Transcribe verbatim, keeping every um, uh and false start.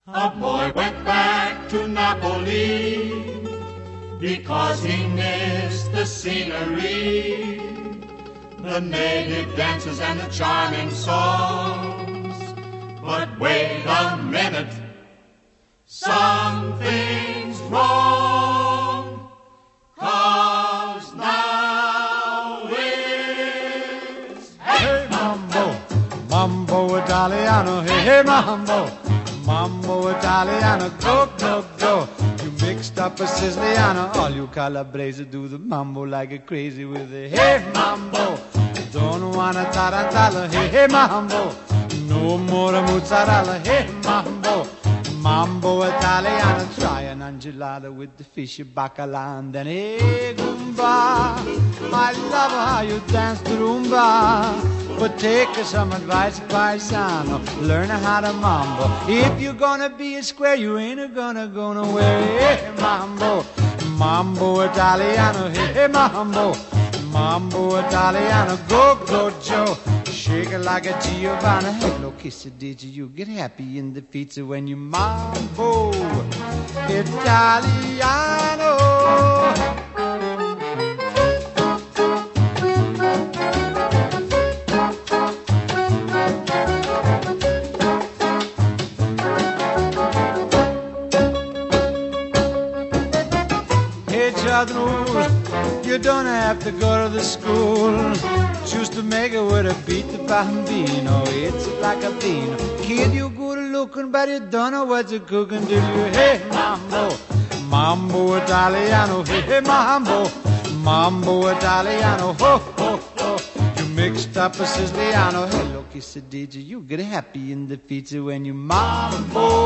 A boy went back to Napoli because he missed the scenery, the native dances and the charming songs. But wait a minute, something's wrong, 'cause now it's hey, mambo, mambo Italiano, hey, hey mambo, mambo Italiano, go, go, go. You mixed up a Siciliano, all you Calabrese do the mambo like a crazy with a hey mambo. Don't wanna tarantella, hey, hey mambo. No more mozzarella, hey mambo. Mambo Italiano, try an angelada with the fish bacala and then hey Goomba. I love how you dance the rumba, but take some advice, paisano, learn how to mambo. If you're gonna be a square, you ain't gonna go nowhere. Hey mambo, mambo Italiano, hey mambo, mambo Italiano, go go Joe. Shake it like a Giovanna. Hello, kiss it, did you get happy in the pizza when you mambo Italiano? Hey, Chadru, you don't have to go to the school. Choose to make it with a beat the bambino. It's like a bean. Kid, you good looking, but you don't know what you're cooking, do you? Hey, mambo, mambo Italiano. Hey, hey, mambo, mambo Italiano. Ho, ho, ho. You mixed up a Siciliano. Hello, kiss it, did you? You get happy in the pizza when you mambo